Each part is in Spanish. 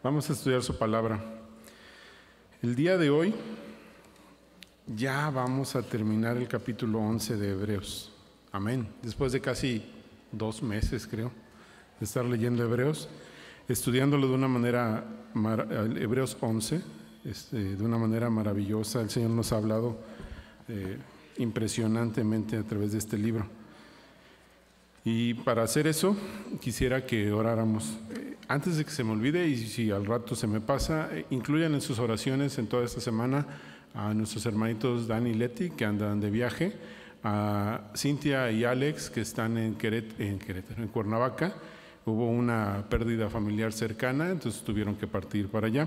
Vamos a estudiar su palabra. El día de hoy ya vamos a terminar el capítulo 11 de Hebreos. Amén. Después de casi 2 meses, creo, de estar leyendo Hebreos, estudiándolo de una manera, Hebreos 11, de una manera maravillosa. El Señor nos ha hablado impresionantemente a través de este libro. Y para hacer eso, quisiera que oráramos. Antes de que se me olvide, y si al rato se me pasa, incluyan en sus oraciones en toda esta semana a nuestros hermanitos Dani y Leti, que andan de viaje, a Cintia y Alex, que están en Cuernavaca. Hubo una pérdida familiar cercana, entonces tuvieron que partir para allá.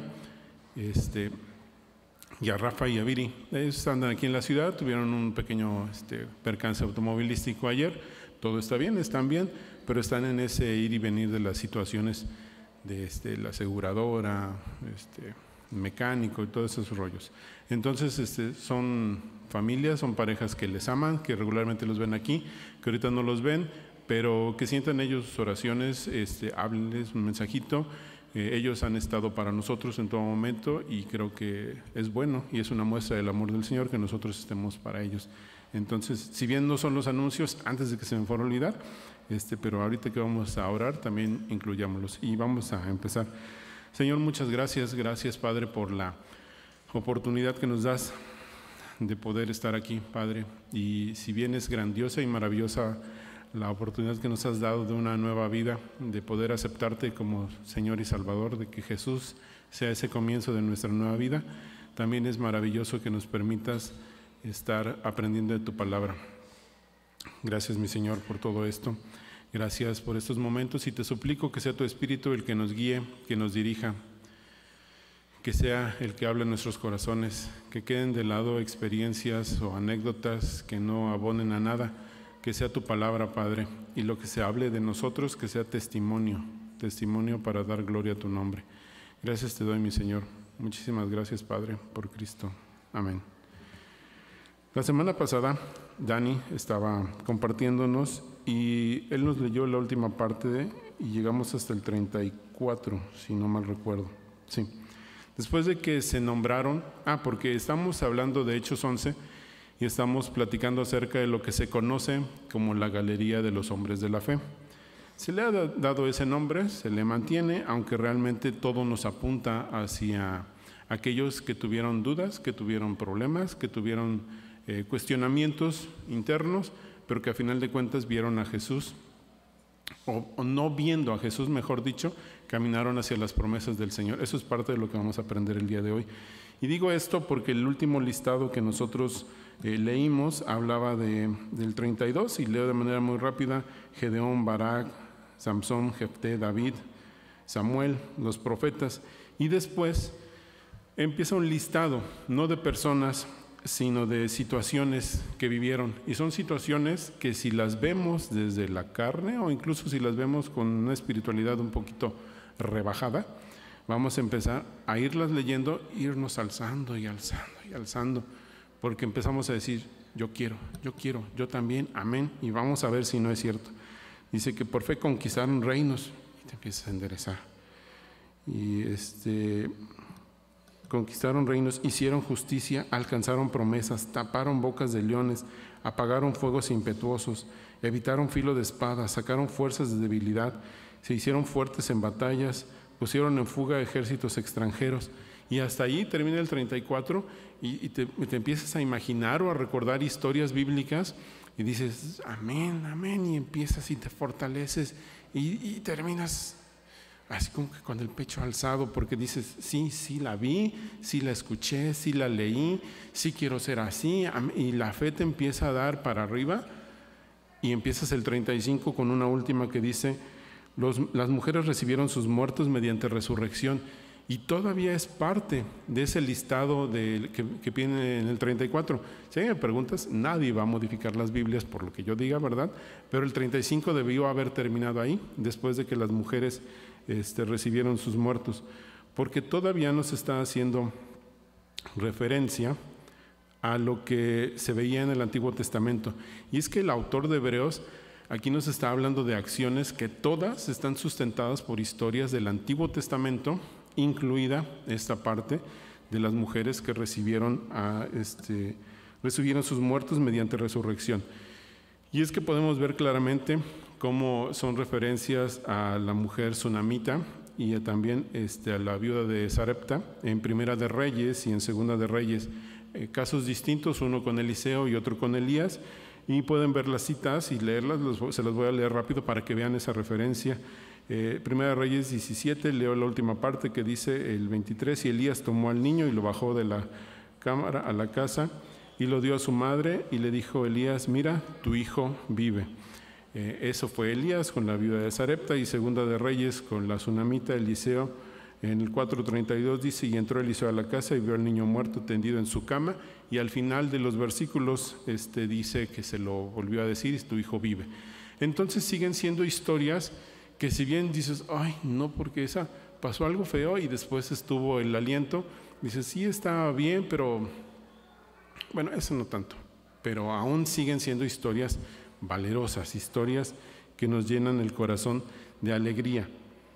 Y a Rafa y a Viri, ellos andan aquí en la ciudad, tuvieron un pequeño percance automovilístico ayer. Todo está bien, están bien, pero están en ese ir y venir de las situaciones de la aseguradora, mecánico y todos esos rollos. Entonces, son familias, son parejas que les aman, que regularmente los ven aquí, que ahorita no los ven, pero que sientan ellos sus oraciones, háblenles un mensajito. Ellos han estado para nosotros en todo momento y creo que es bueno y es una muestra del amor del Señor que nosotros estemos para ellos. Entonces, si bien no son los anuncios, antes de que se me fuera a olvidar, pero ahorita que vamos a orar, también incluyámoslos. Y vamos a empezar. Señor, muchas gracias. Gracias, Padre, por la oportunidad que nos das de poder estar aquí, Padre. Y si bien es grandiosa y maravillosa la oportunidad que nos has dado de una nueva vida, de poder aceptarte como Señor y Salvador, de que Jesús sea ese comienzo de nuestra nueva vida, también es maravilloso que nos permitas estar aprendiendo de tu palabra. Gracias, mi Señor, por todo esto. Gracias por estos momentos y te suplico que sea tu Espíritu el que nos guíe, que nos dirija, que sea el que hable en nuestros corazones, que queden de lado experiencias o anécdotas que no abonen a nada, que sea tu palabra, Padre, y lo que se hable de nosotros, que sea testimonio para dar gloria a tu nombre. Gracias te doy, mi Señor. Muchísimas gracias, Padre, por Cristo. Amén. La semana pasada, Dani estaba compartiéndonos y él nos leyó la última parte y llegamos hasta el 34, si no mal recuerdo. Sí. Después de que se nombraron, porque estamos hablando de Hechos 11 y estamos platicando acerca de lo que se conoce como la Galería de los Hombres de la Fe. Se le ha dado ese nombre, se le mantiene, aunque realmente todo nos apunta hacia aquellos que tuvieron dudas, que tuvieron problemas, que tuvieron cuestionamientos internos, pero que a final de cuentas vieron a Jesús, o no viendo a Jesús, mejor dicho, caminaron hacia las promesas del Señor. Eso es parte de lo que vamos a aprender el día de hoy. Y digo esto porque el último listado que nosotros leímos hablaba del 32, y leo de manera muy rápida: Gedeón, Barak, Samsón, Jefté, David, Samuel, los profetas. Y después empieza un listado, no de personas, sino de situaciones que vivieron. Y son situaciones que si las vemos desde la carne, o incluso si las vemos con una espiritualidad un poquito rebajada, vamos a empezar a irlas leyendo, irnos alzando y alzando y alzando, porque empezamos a decir: yo quiero, yo también, amén. Y vamos a ver si no es cierto. Dice que por fe conquistaron reinos, y te empiezas a enderezar. Y conquistaron reinos, hicieron justicia, alcanzaron promesas, taparon bocas de leones, apagaron fuegos impetuosos, evitaron filo de espada, sacaron fuerzas de debilidad, se hicieron fuertes en batallas, pusieron en fuga ejércitos extranjeros. Y hasta ahí termina el 34 y te empiezas a imaginar o a recordar historias bíblicas y dices: amén, amén, y empiezas y te fortaleces y terminas así como que con el pecho alzado, porque dices: sí la vi, sí la escuché, sí la leí, sí quiero ser así. Y la fe te empieza a dar para arriba. Y empiezas el 35 con una última que dice: las mujeres recibieron sus muertos mediante resurrección. Y todavía es parte de ese listado que viene en el 34. Si me preguntas, nadie va a modificar las Biblias por lo que yo diga, ¿verdad? Pero el 35 debió haber terminado ahí, después de que las mujeres recibieron sus muertos, porque todavía nos está haciendo referencia a lo que se veía en el Antiguo Testamento. Y es que el autor de Hebreos aquí nos está hablando de acciones que todas están sustentadas por historias del Antiguo Testamento incluida esta parte de las mujeres que recibieron sus muertos mediante resurrección. Y es que podemos ver claramente cómo son referencias a la mujer sunamita y también a la viuda de Sarepta en Primera de Reyes y en Segunda de Reyes, casos distintos, uno con Eliseo y otro con Elías, y pueden ver las citas y leerlas. Se las voy a leer rápido para que vean esa referencia. Primera de Reyes 17, leo la última parte que dice el 23, y Elías tomó al niño y lo bajó de la cámara a la casa y lo dio a su madre, y le dijo Elías: mira, tu hijo vive. Eso fue Elías con la viuda de Sarepta. Y Segunda de Reyes con la sunamita Eliseo, en el 4:32 dice: y entró Eliseo a la casa y vio al niño muerto tendido en su cama. Y al final de los versículos dice que se lo volvió a decir: tu hijo vive. Entonces siguen siendo historias que, si bien dices, ay, no, porque esa pasó algo feo y después estuvo el aliento, dices, sí, está bien, pero bueno, eso no tanto. Pero aún siguen siendo historias valerosas, historias que nos llenan el corazón de alegría.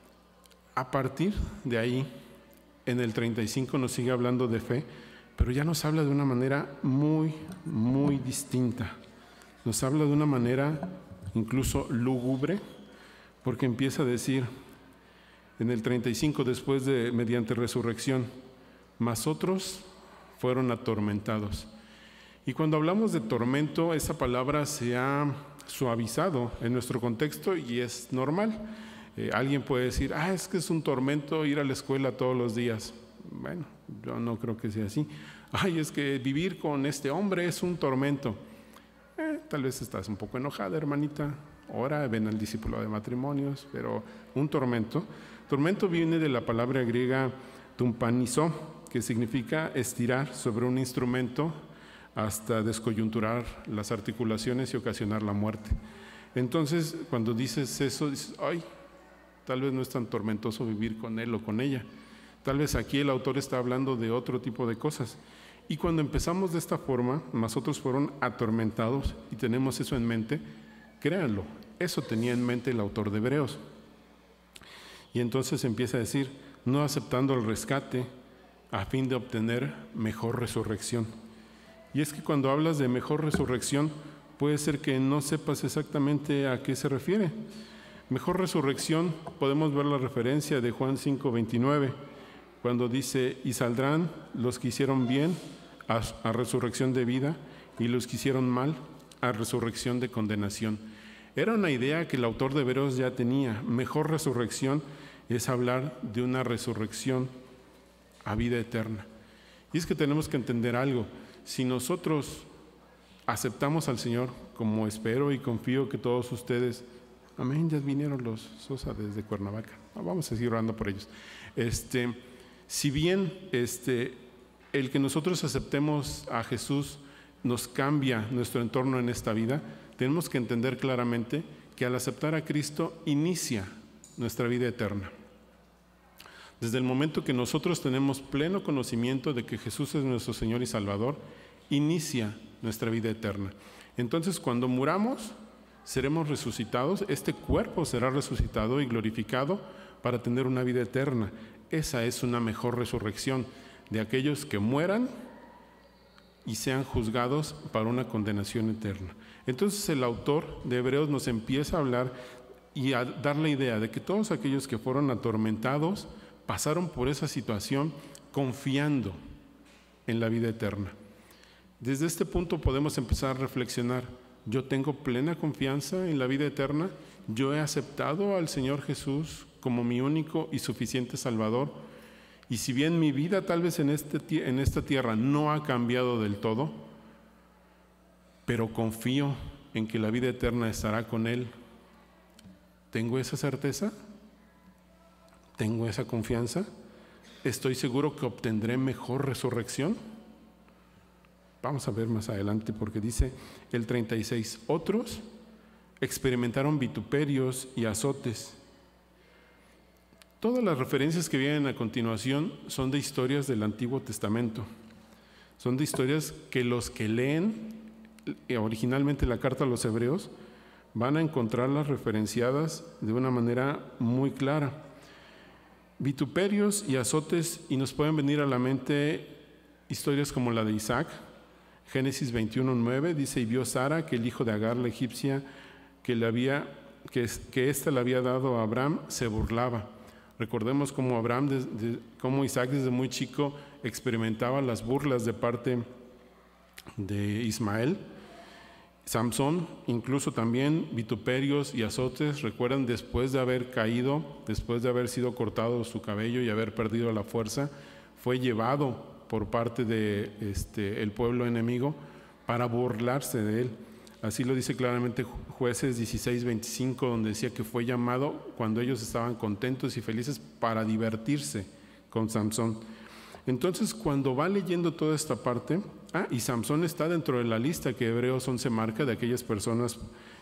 A partir de ahí, en el 35 nos sigue hablando de fe, pero ya nos habla de una manera muy, muy distinta. Nos habla de una manera incluso lúgubre, porque empieza a decir en el 35, después de mediante resurrección, mas otros fueron atormentados. Y cuando hablamos de tormento, esa palabra se ha suavizado en nuestro contexto y es normal. Alguien puede decir, es que es un tormento ir a la escuela todos los días. Bueno, yo no creo que sea así. Es que vivir con este hombre es un tormento. Tal vez estás un poco enojada, hermanita. Ahora ven al discípulo de matrimonios, pero un tormento. Tormento viene de la palabra griega tumpanizo, que significa estirar sobre un instrumento hasta descoyunturar las articulaciones y ocasionar la muerte. Entonces, cuando dices eso, dices, tal vez no es tan tormentoso vivir con él o con ella. Tal vez aquí el autor está hablando de otro tipo de cosas. Y cuando empezamos de esta forma, nosotros fueron atormentados y tenemos eso en mente, créanlo, eso tenía en mente el autor de Hebreos. Y entonces empieza a decir, no aceptando el rescate a fin de obtener mejor resurrección. Y es que cuando hablas de mejor resurrección, puede ser que no sepas exactamente a qué se refiere. Mejor resurrección, podemos ver la referencia de Juan 5:29, cuando dice, y saldrán los que hicieron bien a resurrección de vida, y los que hicieron mal a resurrección de condenación. Era una idea que el autor de Hebreos ya tenía. Mejor resurrección es hablar de una resurrección a vida eterna. Y es que tenemos que entender algo. Si nosotros aceptamos al Señor, como espero y confío que todos ustedes, amén, ya vinieron los Sosa desde Cuernavaca, vamos a seguir orando por ellos. Si bien el que nosotros aceptemos a Jesús nos cambia nuestro entorno en esta vida, tenemos que entender claramente que al aceptar a Cristo inicia nuestra vida eterna. Desde el momento que nosotros tenemos pleno conocimiento de que Jesús es nuestro Señor y Salvador, inicia nuestra vida eterna. Entonces, cuando muramos, seremos resucitados, este cuerpo será resucitado y glorificado para tener una vida eterna. Esa es una mejor resurrección de aquellos que mueran y sean juzgados para una condenación eterna. Entonces el autor de Hebreos nos empieza a hablar y a dar la idea de que todos aquellos que fueron atormentados pasaron por esa situación confiando en la vida eterna. Desde este punto podemos empezar a reflexionar. Yo tengo plena confianza en la vida eterna. Yo he aceptado al Señor Jesús como mi único y suficiente Salvador. Y si bien mi vida tal vez en esta tierra no ha cambiado del todo, pero confío en que la vida eterna estará con Él. ¿Tengo esa certeza? ¿Tengo esa confianza? ¿Estoy seguro que obtendré mejor resurrección? Vamos a ver más adelante, porque dice el 36, otros experimentaron vituperios y azotes. Todas las referencias que vienen a continuación son de historias del Antiguo Testamento. Son de historias que los que leen originalmente la carta a los Hebreos van a encontrarlas referenciadas de una manera muy clara. vituperios y azotes, y nos pueden venir a la mente historias como la de Isaac. Génesis 21:9 dice: y vio Sara que el hijo de Agar la egipcia que ésta le había dado a Abraham se burlaba. Recordemos cómo cómo Isaac desde muy chico experimentaba las burlas de parte de Ismael. Samson, incluso también vituperios y azotes. Recuerdan, después de haber caído, después de haber sido cortado su cabello y haber perdido la fuerza, fue llevado por parte de el pueblo enemigo para burlarse de él. Así lo dice claramente Jueces 16:25, donde decía que fue llamado cuando ellos estaban contentos y felices para divertirse con Samson. Entonces, cuando va leyendo toda esta parte, y Samson está dentro de la lista que Hebreos 11 marca de aquellas personas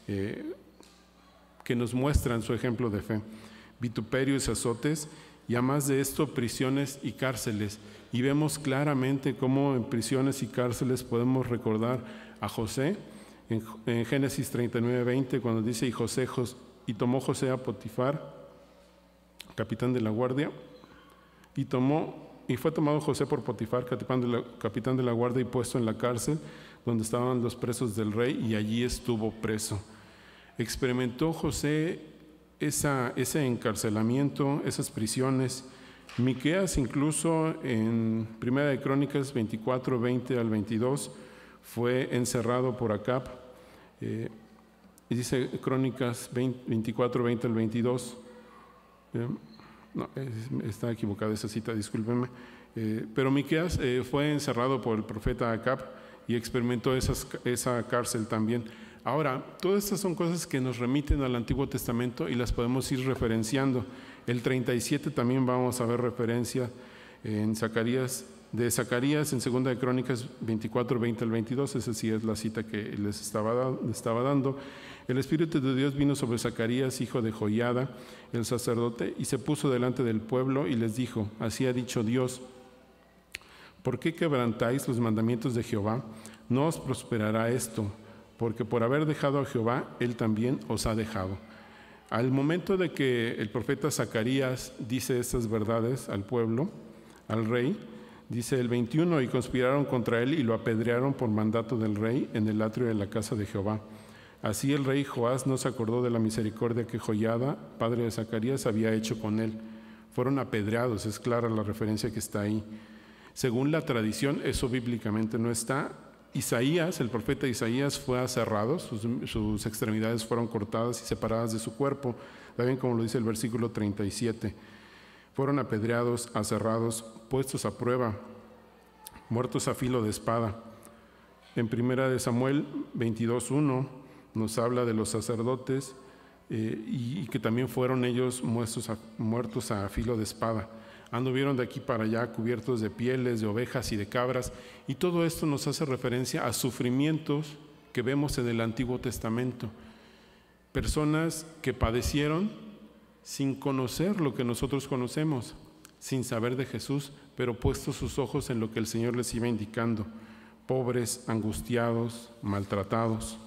que nos muestran su ejemplo de fe. Vituperios y azotes, y además de esto, prisiones y cárceles. Y vemos claramente cómo en prisiones y cárceles podemos recordar a José, en Génesis 39:20, cuando dice: y tomó José a Potifar, capitán de la guardia, y fue tomado José por Potifar, capitán de la guardia, y puesto en la cárcel donde estaban los presos del rey, y allí estuvo preso. Experimentó José ese encarcelamiento, esas prisiones. Miqueas, incluso en Primera de Crónicas 24:20 al 22, fue encerrado por Acab. Y dice Crónicas 24:20 al 22. No, está equivocada esa cita, discúlpenme. Pero Miqueas fue encerrado por el profeta Acab y experimentó esa cárcel también. Ahora, todas estas son cosas que nos remiten al Antiguo Testamento y las podemos ir referenciando. El 37 también vamos a ver referencia en Zacarías en 2 de Crónicas 24:20 al 22. Esa sí es la cita que les estaba dando. El Espíritu de Dios vino sobre Zacarías, hijo de Joiada, el sacerdote, y se puso delante del pueblo y les dijo: así ha dicho Dios, ¿por qué quebrantáis los mandamientos de Jehová? No os prosperará esto, porque por haber dejado a Jehová, Él también os ha dejado. Al momento de que el profeta Zacarías dice estas verdades al pueblo, al rey, dice el 21: y conspiraron contra él y lo apedrearon por mandato del rey en el atrio de la casa de Jehová. Así el rey Joás no se acordó de la misericordia que Joiada, padre de Zacarías, había hecho con él. Fueron apedreados, es clara la referencia que está ahí. Según la tradición, eso bíblicamente no está. Isaías, el profeta Isaías, fue aserrado, sus extremidades fueron cortadas y separadas de su cuerpo, también como lo dice el versículo 37. Fueron apedreados, aserrados, puestos a prueba, muertos a filo de espada. En 1 de Samuel 22:1 nos habla de los sacerdotes y que también fueron ellos muertos a filo de espada. Anduvieron de aquí para allá cubiertos de pieles, de ovejas y de cabras, y todo esto nos hace referencia a sufrimientos que vemos en el Antiguo Testamento. Personas que padecieron sin conocer lo que nosotros conocemos, sin saber de Jesús, pero puestos sus ojos en lo que el Señor les iba indicando. Pobres, angustiados, maltratados.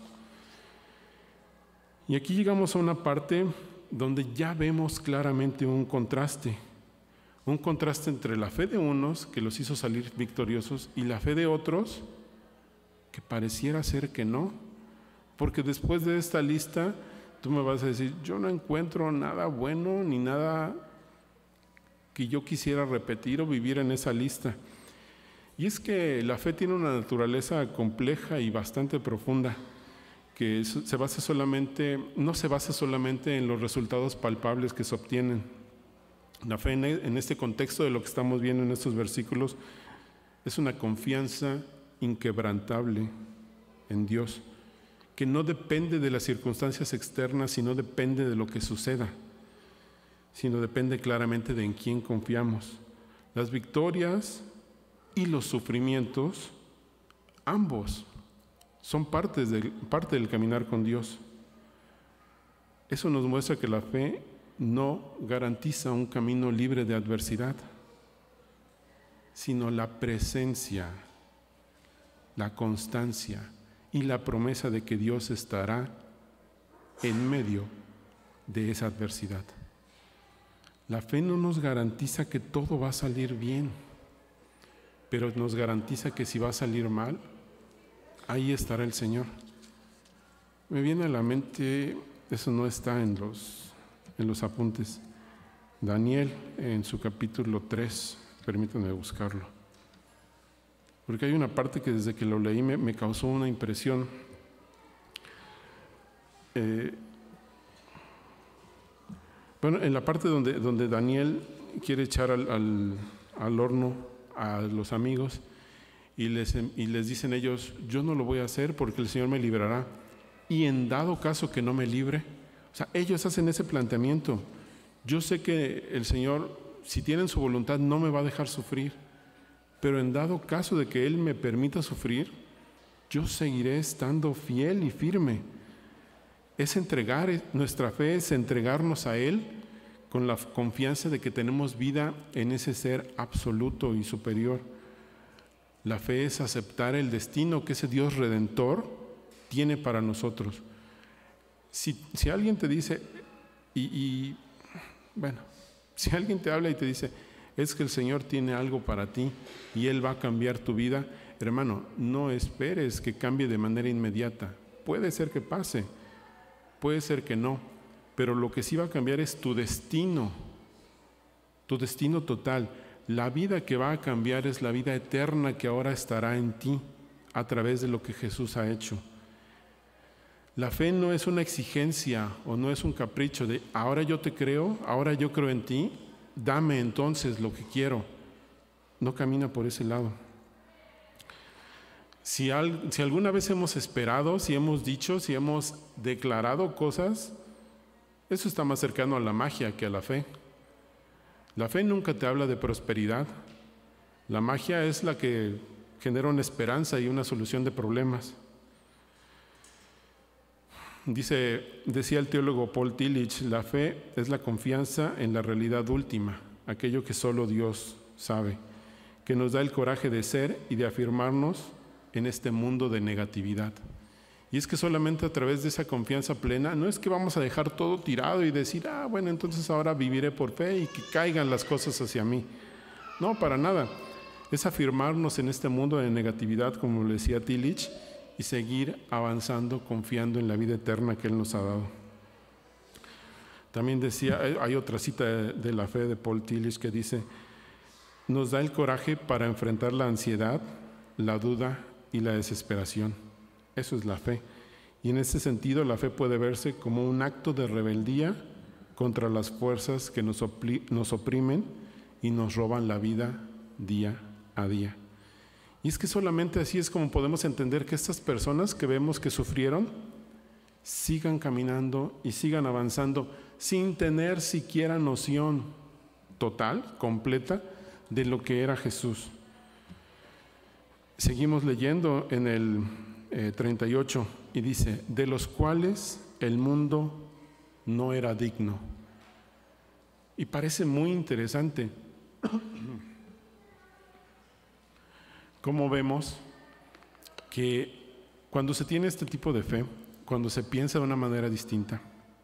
Y aquí llegamos a una parte donde ya vemos claramente un contraste entre la fe de unos que los hizo salir victoriosos y la fe de otros que pareciera ser que no, porque después de esta lista tú me vas a decir: yo no encuentro nada bueno ni nada que yo quisiera repetir o vivir en esa lista. Y es que la fe tiene una naturaleza compleja y bastante profunda, que no se basa solamente en los resultados palpables que se obtienen. La fe en este contexto de lo que estamos viendo en estos versículos es una confianza inquebrantable en Dios, que no depende de las circunstancias externas, sino depende de lo que suceda, sino depende claramente de en quién confiamos. Las victorias y los sufrimientos, ambos, son parte del caminar con Dios. Eso nos muestra que la fe no garantiza un camino libre de adversidad, sino la presencia, la constancia y la promesa de que Dios estará en medio de esa adversidad. La fe no nos garantiza que todo va a salir bien, pero nos garantiza que si va a salir mal, ahí estará el Señor. Me viene a la mente, eso no está en los apuntes, Daniel en su capítulo 3, permítanme buscarlo, porque hay una parte que desde que lo leí me causó una impresión. Bueno, en la parte donde Daniel quiere echar al horno a los amigos y les dicen ellos, yo no lo voy a hacer porque el Señor me librará, y en dado caso que no me libre, o sea, ellos hacen ese planteamiento. Yo sé que el Señor, si tiene su voluntad, no me va a dejar sufrir, pero en dado caso de que Él me permita sufrir, yo seguiré estando fiel y firme. Es entregar, nuestra fe es entregarnos a Él con la confianza de que tenemos vida en ese ser absoluto y superior. La fe es aceptar el destino que ese Dios redentor tiene para nosotros. Si alguien te dice, si alguien te habla y te dice, es que el Señor tiene algo para ti y Él va a cambiar tu vida, hermano, no esperes que cambie de manera inmediata. Puede ser que pase, puede ser que no, pero lo que sí va a cambiar es tu destino total. La vida que va a cambiar es la vida eterna que ahora estará en ti a través de lo que Jesús ha hecho. La fe no es una exigencia o no es un capricho de ahora yo te creo, ahora yo creo en ti, dame entonces lo que quiero. No camina por ese lado. Si alguna vez hemos esperado, si hemos dicho, si hemos declarado cosas, eso está más cercano a la magia que a la fe. La fe nunca te habla de prosperidad. La magia es la que genera una esperanza y una solución de problemas. Decía el teólogo Paul Tillich, la fe es la confianza en la realidad última, aquello que solo Dios sabe, que nos da el coraje de ser y de afirmarnos en este mundo de negatividad. Y es que solamente a través de esa confianza plena, no es que vamos a dejar todo tirado y decir, bueno, entonces ahora viviré por fe y que caigan las cosas hacia mí. No, para nada. Es afirmarnos en este mundo de negatividad, como le decía Tillich, y seguir avanzando, confiando en la vida eterna que Él nos ha dado. También decía, hay otra cita de la fe de Paul Tillich que dice, nos da el coraje para enfrentar la ansiedad, la duda y la desesperación. Eso es la fe. Y en ese sentido la fe puede verse como un acto de rebeldía contra las fuerzas que nos oprimen y nos roban la vida día a día. Y es que solamente así es como podemos entender que estas personas que vemos que sufrieron sigan caminando y sigan avanzando sin tener siquiera noción total, completa, de lo que era Jesús. Seguimos leyendo en el 38 y dice, de los cuales el mundo no era digno. Y parece muy interesante cómo vemos que cuando se tiene este tipo de fe, cuando se piensa de una manera distinta,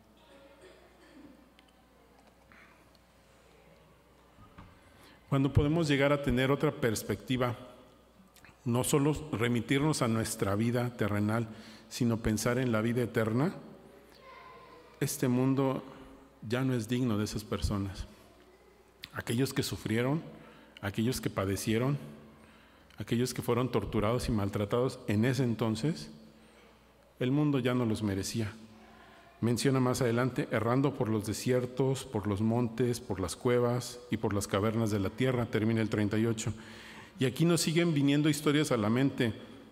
cuando podemos llegar a tener otra perspectiva, no solo remitirnos a nuestra vida terrenal, sino pensar en la vida eterna, este mundo ya no es digno de esas personas. Aquellos que sufrieron, aquellos que padecieron, aquellos que fueron torturados y maltratados en ese entonces, el mundo ya no los merecía. Menciona más adelante, errando por los desiertos, por los montes, por las cuevas y por las cavernas de la tierra, termina el 38. Y aquí nos siguen viniendo historias a la mente.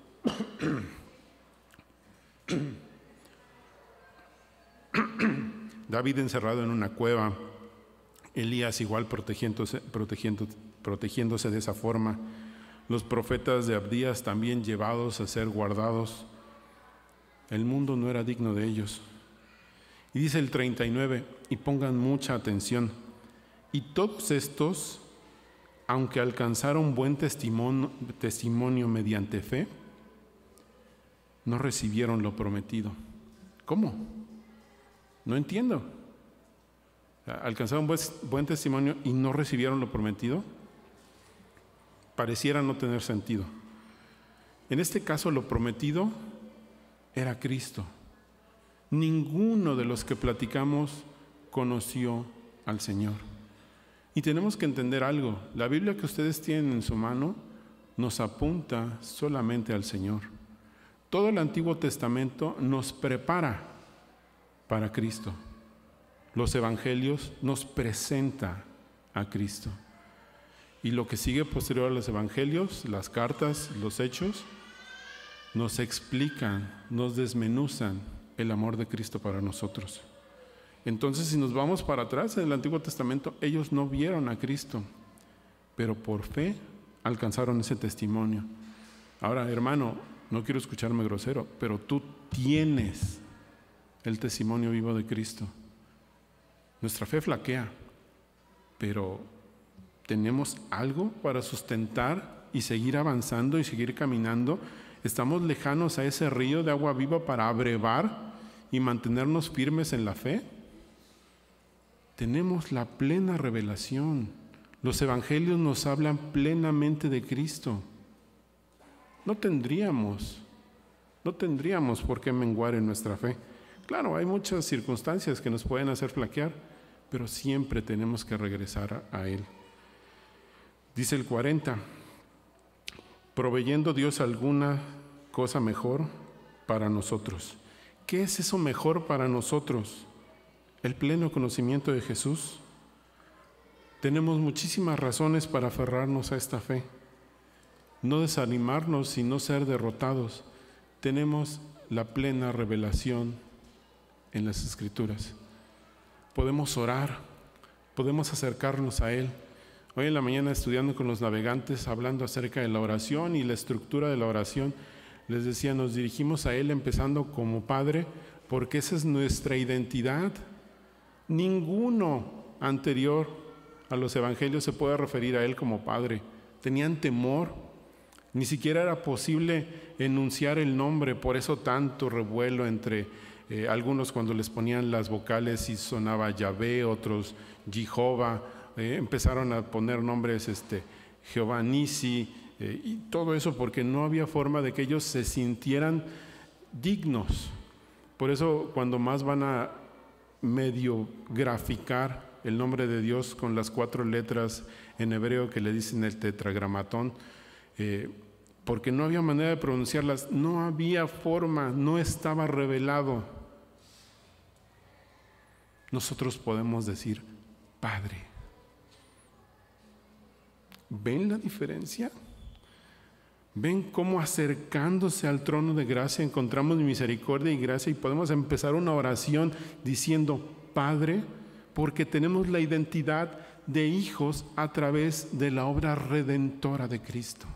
David encerrado en una cueva, Elías igual protegiéndose de esa forma, los profetas de Abdías también llevados a ser guardados. El mundo no era digno de ellos. Y dice el 39, y pongan mucha atención, y todos estos, aunque alcanzaron buen testimonio mediante fe, no recibieron lo prometido. ¿Cómo? No entiendo. alcanzaron buen testimonio y no recibieron lo prometido, pareciera no tener sentido. En este caso, lo prometido era Cristo. Ninguno de los que platicamos conoció al Señor. Y tenemos que entender algo. La Biblia que ustedes tienen en su mano nos apunta solamente al Señor. Todo el Antiguo Testamento nos prepara para Cristo. Los evangelios nos presenta a Cristo. Y lo que sigue posterior a los evangelios, las cartas, los hechos, nos explican, nos desmenuzan el amor de Cristo para nosotros. Entonces, si nos vamos para atrás en el Antiguo Testamento, ellos no vieron a Cristo, pero por fe alcanzaron ese testimonio. Ahora, hermano, no quiero escucharme grosero, pero tú tienes el testimonio vivo de Cristo. Nuestra fe flaquea, pero tenemos algo para sustentar y seguir avanzando y seguir caminando. Estamos lejanos a ese río de agua viva para abrevar y mantenernos firmes en la fe. Tenemos la plena revelación. Los evangelios nos hablan plenamente de Cristo. No tendríamos por qué menguar en nuestra fe. Claro, hay muchas circunstancias que nos pueden hacer flaquear, pero siempre tenemos que regresar a Él. Dice el 40, proveyendo Dios alguna cosa mejor para nosotros. ¿Qué es eso mejor para nosotros? El pleno conocimiento de Jesús. Tenemos muchísimas razones para aferrarnos a esta fe. No desanimarnos y no ser derrotados. Tenemos la plena revelación en las Escrituras. Podemos orar, podemos acercarnos a Él. Hoy en la mañana, estudiando con los navegantes, hablando acerca de la oración y la estructura de la oración, les decía, nos dirigimos a Él empezando como Padre, porque esa es nuestra identidad. Ninguno anterior a los evangelios se puede referir a Él como Padre. Tenían temor, ni siquiera era posible enunciar el nombre, por eso tanto revuelo entre algunos cuando les ponían las vocales y sonaba Yahvé, otros Jehová. Empezaron a poner nombres Jehová Nisi y todo eso porque no había forma de que ellos se sintieran dignos. Por eso cuando más van a medio graficar el nombre de Dios con las 4 letras en hebreo que le dicen el tetragramatón, porque no había manera de pronunciarlas, no había forma, no estaba revelado. Nosotros podemos decir Padre. ¿Ven la diferencia? ¿Ven cómo acercándose al trono de gracia encontramos misericordia y gracia y podemos empezar una oración diciendo Padre? Porque tenemos la identidad de hijos a través de la obra redentora de Cristo.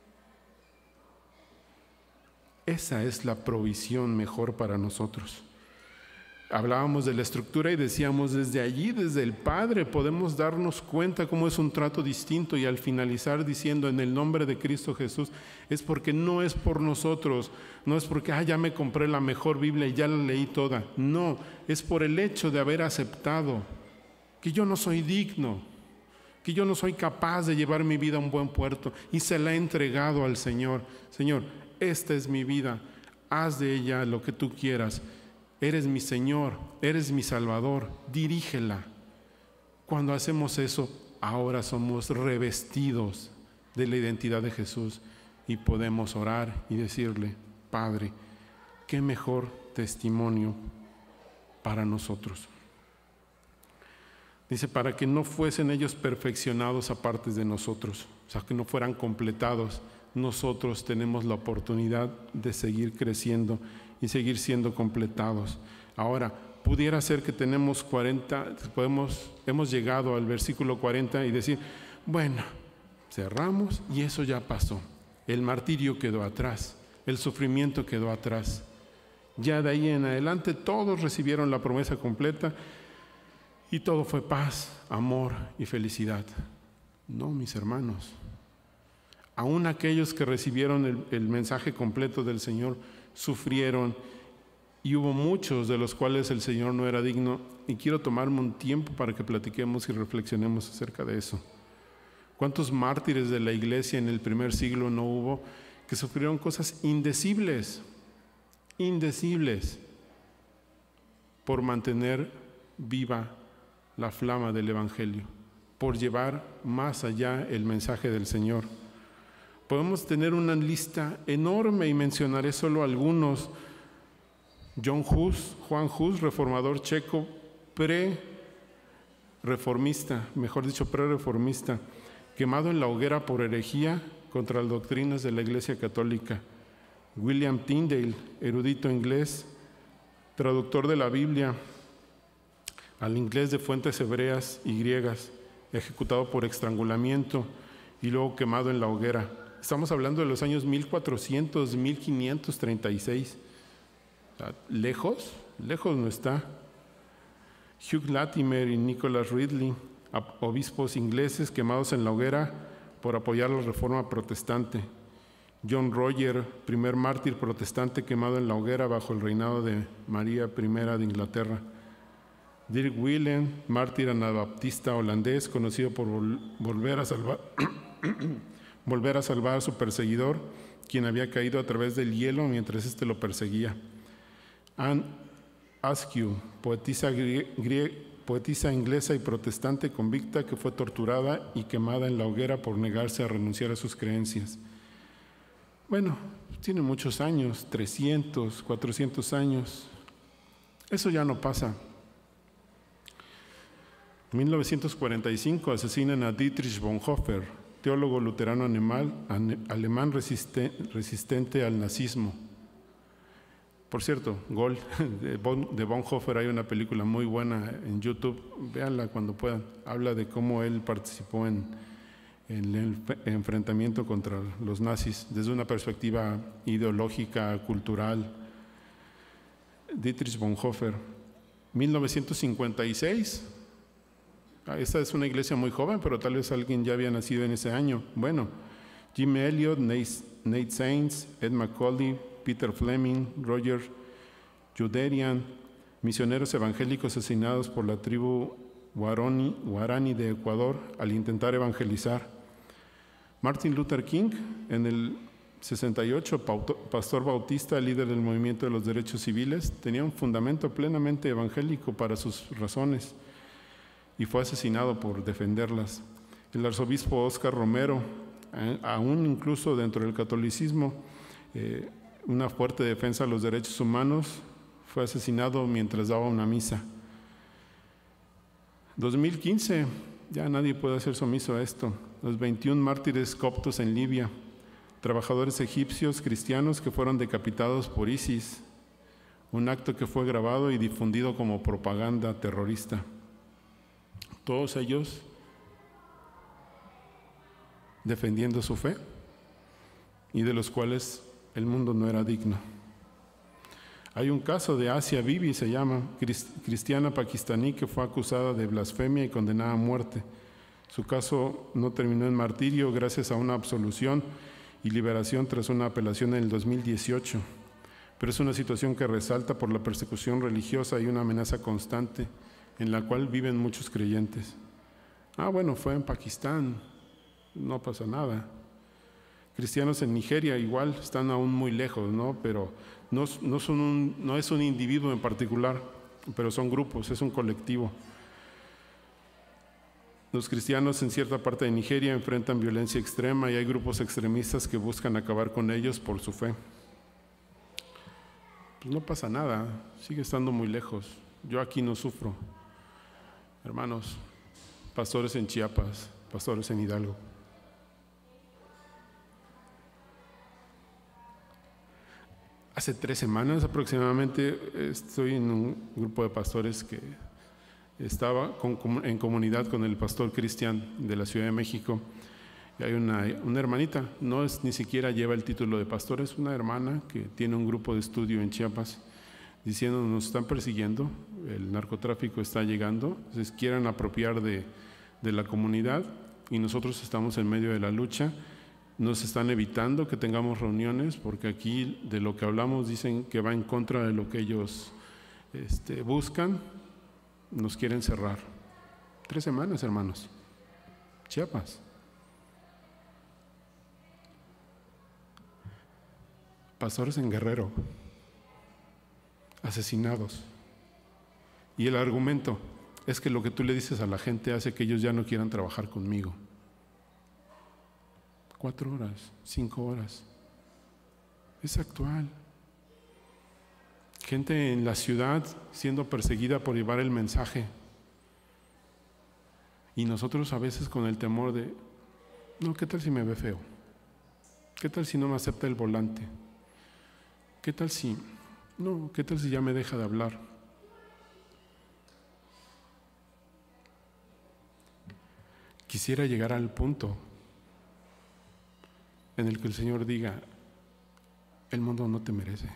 Esa es la provisión mejor para nosotros. Hablábamos de la estructura y decíamos, desde allí, desde el Padre, podemos darnos cuenta cómo es un trato distinto, y al finalizar diciendo en el nombre de Cristo Jesús, es porque no es por nosotros, no es porque ya me compré la mejor Biblia y ya la leí toda. No, es por el hecho de haber aceptado que yo no soy digno, que yo no soy capaz de llevar mi vida a un buen puerto, y se la he entregado al Señor. Señor, esta es mi vida, haz de ella lo que tú quieras. Eres mi Señor, eres mi Salvador, dirígela. Cuando hacemos eso, ahora somos revestidos de la identidad de Jesús y podemos orar y decirle, Padre, qué mejor testimonio para nosotros. Dice, para que no fuesen ellos perfeccionados aparte de nosotros, o sea, que no fueran completados. Nosotros tenemos la oportunidad de seguir creciendo y seguir siendo completados. Ahora, pudiera ser que tenemos 40, hemos llegado al versículo 40 y decir, bueno, cerramos y eso ya pasó. El martirio quedó atrás, el sufrimiento quedó atrás. Ya de ahí en adelante todos recibieron la promesa completa y todo fue paz, amor y felicidad. No, mis hermanos. Aún aquellos que recibieron el mensaje completo del Señor sufrieron y hubo muchos de los cuales el Señor no era digno, y quiero tomarme un tiempo para que platiquemos y reflexionemos acerca de eso. ¿Cuántos mártires de la iglesia en el primer siglo no hubo que sufrieron cosas indecibles por mantener viva la flama del Evangelio, por llevar más allá el mensaje del Señor? Podemos tener una lista enorme y mencionaré solo algunos. Juan Hus, reformador checo, pre-reformista, quemado en la hoguera por herejía contra las doctrinas de la Iglesia Católica. William Tyndale, erudito inglés, traductor de la Biblia al inglés de fuentes hebreas y griegas, ejecutado por estrangulamiento y luego quemado en la hoguera. Estamos hablando de los años 1400, 1536. Lejos no está. Hugh Latimer y Nicholas Ridley, obispos ingleses quemados en la hoguera por apoyar la reforma protestante. John Roger, primer mártir protestante quemado en la hoguera bajo el reinado de María I de Inglaterra. Dirk Wieland, mártir anabaptista holandés, conocido por volver a salvar a su perseguidor, quien había caído a través del hielo mientras éste lo perseguía. Anne Askew, poetisa inglesa y protestante convicta que fue torturada y quemada en la hoguera por negarse a renunciar a sus creencias. Bueno, tiene muchos años, 300, 400 años. Eso ya no pasa. En 1945 asesinan a Dietrich Bonhoeffer, teólogo luterano alemán resistente al nazismo. Por cierto, Gol, de Bonhoeffer, hay una película muy buena en YouTube, véanla cuando puedan. Habla de cómo él participó en el enfrentamiento contra los nazis desde una perspectiva ideológica, cultural. Dietrich Bonhoeffer, 1956. Esta es una iglesia muy joven, pero tal vez alguien ya había nacido en ese año. Bueno, Jim Elliot, Nate Saints, Ed McCauley, Peter Fleming, Roger Youderian, misioneros evangélicos asesinados por la tribu Guarani de Ecuador al intentar evangelizar. Martin Luther King, en el 68, pastor bautista, líder del movimiento de los derechos civiles, tenía un fundamento plenamente evangélico para sus razones y fue asesinado por defenderlas. El arzobispo Oscar Romero, aún incluso dentro del catolicismo, una fuerte defensa de los derechos humanos, fue asesinado mientras daba una misa. 2015, ya nadie puede hacer sumiso a esto. Los 21 mártires coptos en Libia, trabajadores egipcios cristianos que fueron decapitados por ISIS, un acto que fue grabado y difundido como propaganda terrorista. Todos ellos defendiendo su fe y de los cuales el mundo no era digno. Hay un caso de Asia Bibi, se llama, cristiana pakistaní que fue acusada de blasfemia y condenada a muerte. Su caso no terminó en martirio gracias a una absolución y liberación tras una apelación en el 2018, pero es una situación que resalta por la persecución religiosa y una amenaza constante en la cual viven muchos creyentes. Bueno, fue en Pakistán, no pasa nada. Cristianos en Nigeria igual están aún muy lejos, ¿no? Pero no es un individuo en particular, pero son grupos, es un colectivo. Los cristianos en cierta parte de Nigeria enfrentan violencia extrema y hay grupos extremistas que buscan acabar con ellos por su fe. Pues no pasa nada, sigue estando muy lejos. Yo aquí no sufro. Hermanos, pastores en Chiapas, pastores en Hidalgo. Hace 3 semanas aproximadamente estoy en un grupo de pastores que estaba en comunidad con el pastor Cristian de la Ciudad de México. Y hay una hermanita, ni siquiera lleva el título de pastor, es una hermana que tiene un grupo de estudio en Chiapas, diciendo: nos están persiguiendo, el narcotráfico está llegando, entonces quieren apropiar de la comunidad y nosotros estamos en medio de la lucha Nos están evitando que tengamos reuniones porque aquí de lo que hablamos dicen que va en contra de lo que ellos buscan. Nos quieren cerrar. 3 semanas, hermanos. Chiapas. Pastores en Guerrero, asesinados. Y el argumento es que lo que tú le dices a la gente hace que ellos ya no quieran trabajar conmigo. 4 horas, 5 horas. Es actual. Gente en la ciudad siendo perseguida por llevar el mensaje. Y nosotros a veces con el temor de, no, ¿qué tal si me ve feo? ¿Qué tal si no me acepta el volante? ¿Qué tal si ya me deja de hablar? Quisiera llegar al punto en el que el Señor diga, el mundo no te merece.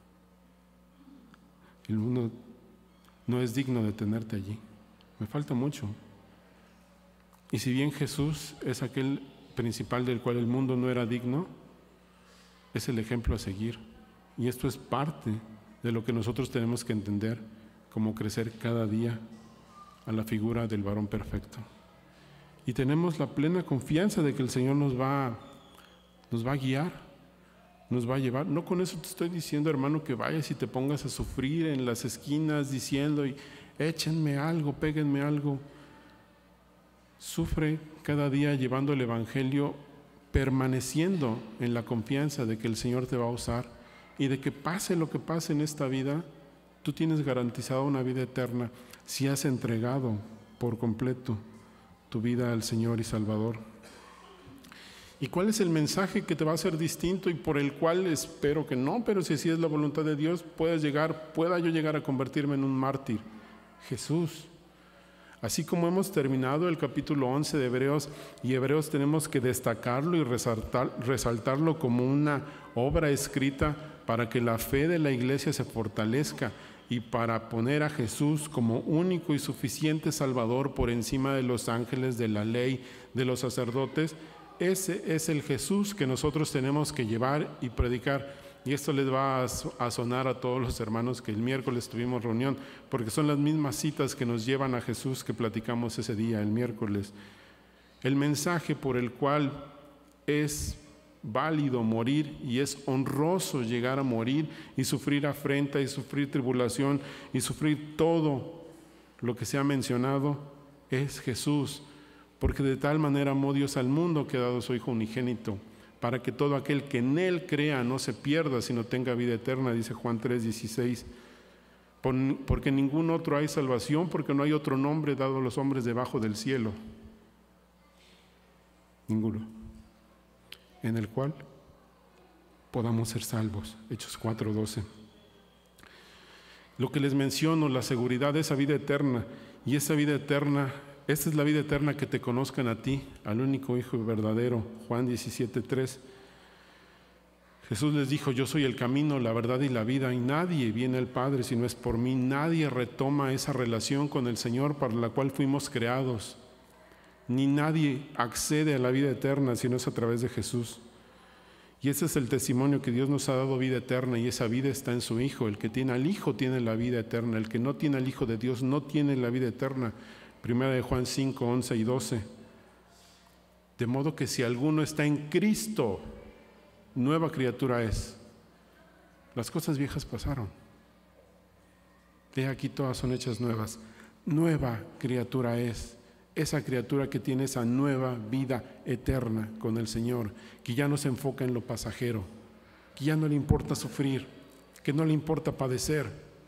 El mundo no es digno de tenerte allí. Me falta mucho. Y si bien Jesús es aquel principal del cual el mundo no era digno, es el ejemplo a seguir. Y esto es parte de lo que nosotros tenemos que entender, como crecer cada día a la figura del varón perfecto. Y tenemos la plena confianza de que el Señor nos va a guiar, nos va a llevar. No con eso te estoy diciendo, hermano, que vayas y te pongas a sufrir en las esquinas diciendo, échenme algo, péguenme algo. Sufre cada día llevando el Evangelio, permaneciendo en la confianza de que el Señor te va a usar y de que pase lo que pase en esta vida, tú tienes garantizada una vida eterna si has entregado por completo tu vida al Señor y Salvador. ¿Y cuál es el mensaje que te va a hacer distinto y por el cual espero que no, pero si así es la voluntad de Dios, pueda yo llegar a convertirme en un mártir? Jesús. Así como hemos terminado el capítulo 11 de Hebreos, y Hebreos tenemos que destacarlo y resaltarlo como una obra escrita para que la fe de la iglesia se fortalezca y para poner a Jesús como único y suficiente Salvador por encima de los ángeles, de la ley, de los sacerdotes. Ese es el Jesús que nosotros tenemos que llevar y predicar. Y esto les va a sonar a todos los hermanos que el miércoles tuvimos reunión, porque son las mismas citas que nos llevan a Jesús que platicamos ese día, el miércoles. El mensaje por el cual es válido morir y es honroso llegar a morir y sufrir afrenta y sufrir tribulación y sufrir todo lo que se ha mencionado es Jesús, porque de tal manera amó Dios al mundo que ha dado su Hijo unigénito, para que todo aquel que en Él crea no se pierda, sino tenga vida eterna, dice Juan 3:16. Porque en ningún otro hay salvación, porque no hay otro nombre dado a los hombres debajo del cielo. Ninguno. En el cual podamos ser salvos. Hechos 4:12. Lo que les menciono, la seguridad de esa vida eterna, y esa vida eterna, esta es la vida eterna, que te conozcan a ti, al único Hijo verdadero. Juan 17:3. Jesús les dijo, yo soy el camino, la verdad y la vida, y nadie viene al Padre si no es por mí. Nadie retoma esa relación con el Señor para la cual fuimos creados, ni nadie accede a la vida eterna si no es a través de Jesús. Y ese es el testimonio, que Dios nos ha dado vida eterna, y esa vida está en su Hijo. El que tiene al Hijo tiene la vida eterna. El que no tiene al Hijo de Dios no tiene la vida eterna. Primera de Juan 5:11 y 12. De modo que si alguno está en Cristo, nueva criatura es. Las cosas viejas pasaron. He aquí todas son hechas nuevas. Nueva criatura es. Esa criatura que tiene esa nueva vida eterna con el Señor, que ya no se enfoca en lo pasajero, que ya no le importa sufrir, que no le importa padecer,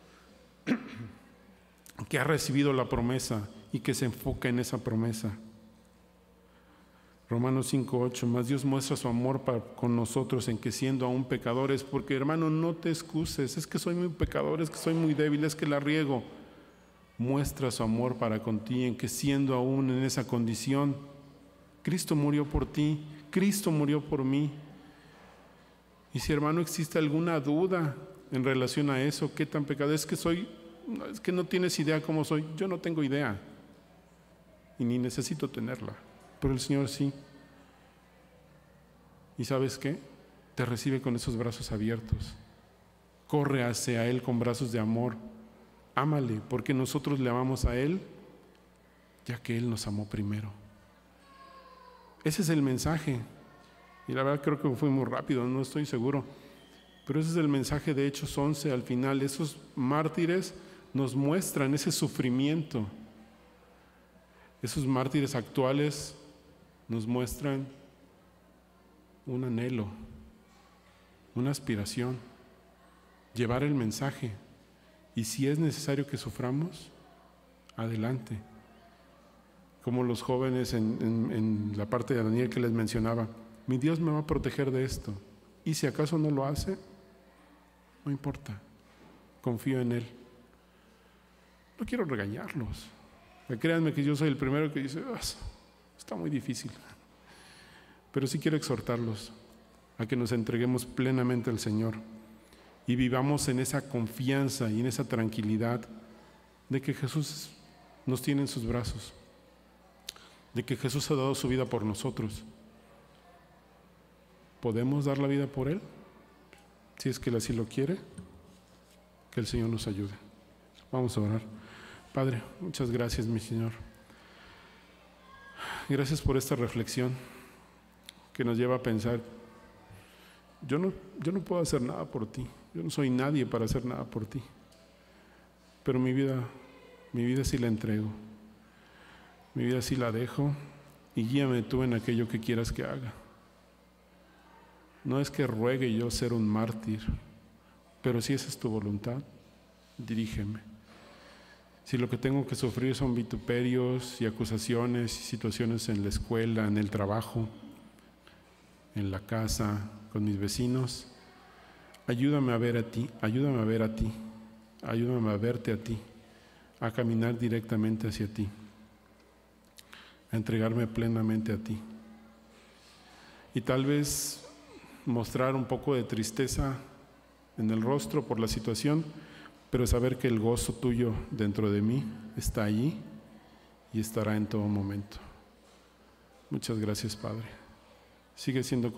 que ha recibido la promesa y que se enfoca en esa promesa. Romanos 5:8, más Dios muestra su amor con nosotros en que siendo aún pecadores, porque hermano, no te excuses, es que soy muy pecador, es que soy muy débil, es que la riego. Muestra su amor para contigo en que siendo aún en esa condición, Cristo murió por ti, Cristo murió por mí. Y si, hermano, existe alguna duda en relación a eso, ¿qué tan pecador? Es que no tienes idea cómo soy. Yo no tengo idea y ni necesito tenerla, pero el Señor sí. ¿Y sabes qué? Te recibe con esos brazos abiertos. Corre hacia Él con brazos de amor. Ámale, porque nosotros le amamos a Él, ya que Él nos amó primero. Ese es el mensaje. Y la verdad creo que fue muy rápido, no estoy seguro. Pero ese es el mensaje de Hechos 11 al final. Esos mártires nos muestran ese sufrimiento. Esos mártires actuales nos muestran un anhelo, una aspiración, llevar el mensaje. Y si es necesario que suframos, adelante. Como los jóvenes en la parte de Daniel que les mencionaba, mi Dios me va a proteger de esto. Y si acaso no lo hace, no importa, confío en Él. No quiero regañarlos. Créanme que yo soy el primero que dice, está muy difícil. Pero sí quiero exhortarlos a que nos entreguemos plenamente al Señor y vivamos en esa confianza y en esa tranquilidad de que Jesús nos tiene en sus brazos, de que Jesús ha dado su vida por nosotros. ¿Podemos dar la vida por Él? Si es que Él así lo quiere, que el Señor nos ayude. Vamos a orar. Padre, muchas gracias, mi Señor. Gracias por esta reflexión que nos lleva a pensar, yo no puedo hacer nada por ti, yo no soy nadie para hacer nada por ti, pero mi vida sí la entrego, mi vida sí la dejo y guíame tú en aquello que quieras que haga. No es que ruegue yo ser un mártir, pero si esa es tu voluntad, dirígeme. Si lo que tengo que sufrir son vituperios y acusaciones y situaciones en la escuela, en el trabajo, en la casa, con mis vecinos, ayúdame a ver a ti, ayúdame a verte a ti, a caminar directamente hacia ti, a entregarme plenamente a ti. Y tal vez mostrar un poco de tristeza en el rostro por la situación, pero saber que el gozo tuyo dentro de mí está allí y estará en todo momento. Muchas gracias, Padre. Sigue siendo